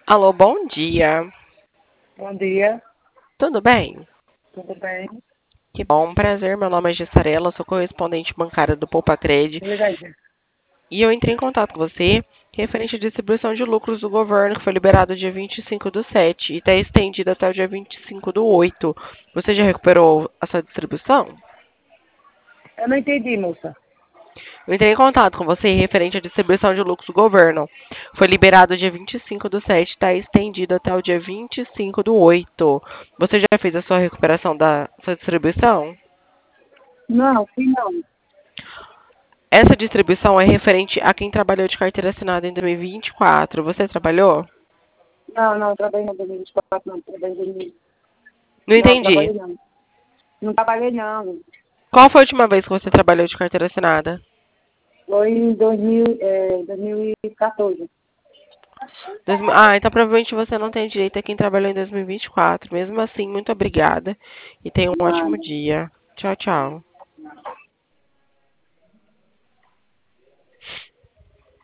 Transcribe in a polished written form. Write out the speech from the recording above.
Alô, bom dia. Bom dia, Tudo bem? tudo bem? Que bom, prazer. Meu nome é Gessarela, sou correspondente bancária do Poupa Cred. Liga aí. E eu entrei em contato com você referente à distribuição de lucros do governo, que foi liberado dia 25/7 e está estendido até o dia 25/8. Você já recuperou a sua distribuição? Eu não entendi, moça. Eu entrei em contato com você referente à distribuição de lucros do governo. Foi liberado dia 25/7, está estendido até o dia 25/8. Você já fez a sua recuperação da sua distribuição? Não, sim, não. Essa distribuição é referente a quem trabalhou de carteira assinada em 2024. Você trabalhou? Não, não, trabalhei em 2024, não, trabalhei em 2000. Não Não, entendi. trabalhei não. Não trabalhei não. Qual foi a última vez que você trabalhou de carteira assinada? Foi em 2014. Então provavelmente você não tem direito a quem trabalhou em 2024. Mesmo assim, muito obrigada e tenha um ótimo Nada. dia. Tchau, tchau.